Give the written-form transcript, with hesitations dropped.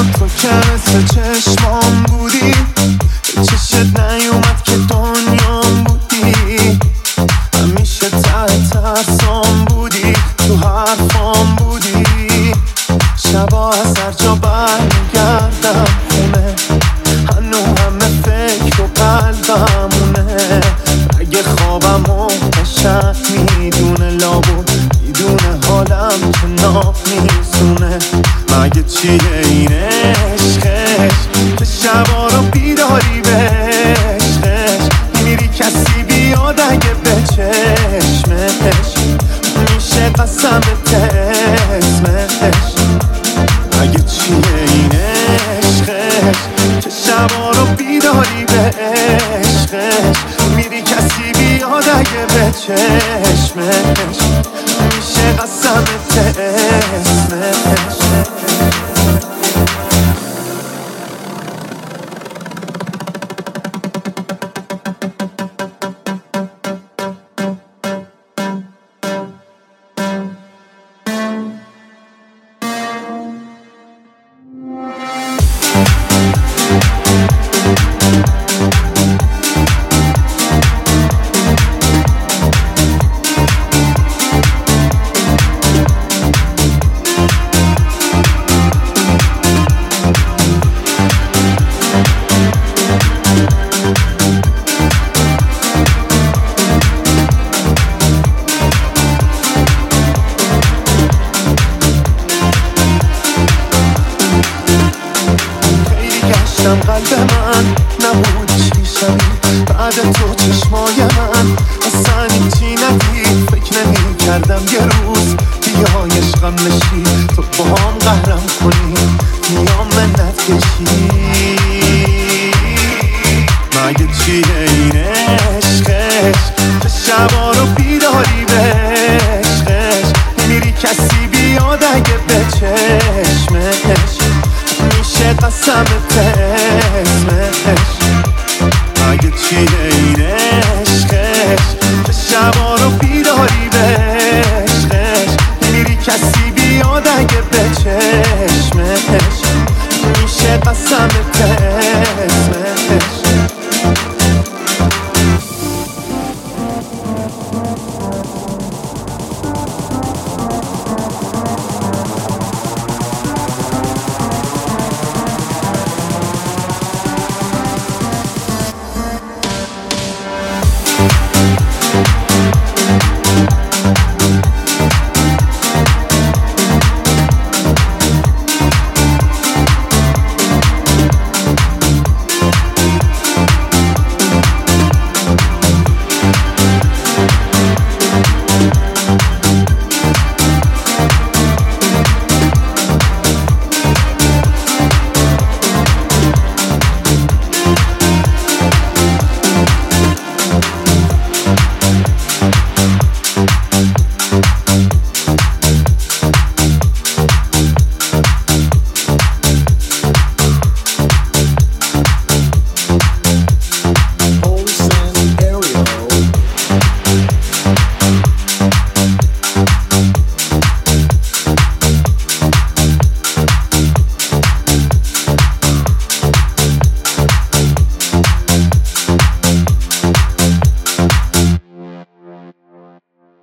تو که مثل چشمام بودی، به چشت نیومد که دنیام بودی. همیشه ته ترسام بودی، تو حرفام بودی. شبا از هر جا برمیگردم خونه، هنو همه فکر و قلبمونه. اگه خوابم و قشنگ میدونه، لابد میدونه حالم که ناب میزونه. مگه چیه این عشقش که شبا رو بیداری به عشقش؟ میری کسی بیاد اگه به چشمش میشه قسمت اسمش. مگه چیه این عشقش که شبا رو بیداری به عشقش؟ میری کسی بیاد اگه به چشمش میشه قسمت اسمش. قلب من نبود چیشم، بعد تو چشمای من اصلا هیچی ندید. فکر نمی کردم یه روز بیای عشقم نشی، تو با هم قهرم کنی میام منت کشی. مگه چیه این عشقش که شبا رو بیداری به عشقش؟ میری کسی بیاد اگه به چشمش میشه قسمت اسمش. مگه چیه این عشقش که شبا رو بیداری به عشقش؟ میری کسی بیاد اگه به چشمش میشه قسمت